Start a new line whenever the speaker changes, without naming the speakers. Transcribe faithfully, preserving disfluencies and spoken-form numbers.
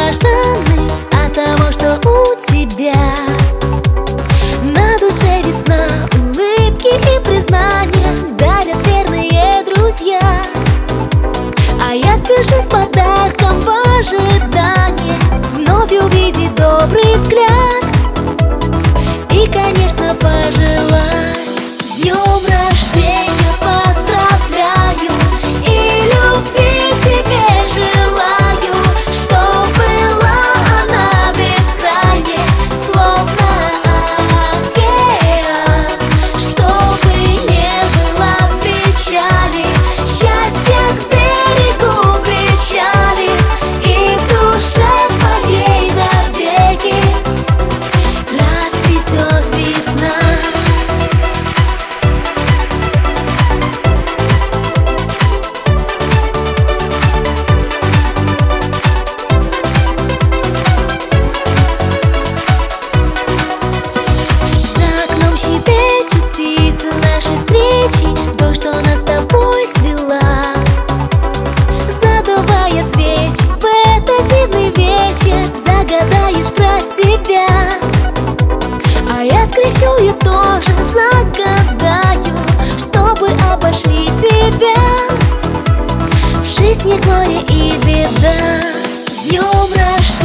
долгожданный от того, что у тебя на душе весна, улыбки и признания дарят верные друзья. А я спешу с подарком в ожидании вновь увидеть добрый взгляд и, конечно, пожелать: с днем рождения поздравляю и любви тебе желаю, чтоб была она бескрайней, словно океан, чтобы не было печали, счастье к берегу причали, и в душе твоей навеки расцветет весна. Щебечут птицы нашей встречи, то, что нас с тобой свела, задувая свечи в этот дивный вечер, загадаешь про себя. А я скрещу и тоже загадаю, чтобы обошли тебя в жизни горе и беда. С днем рождения!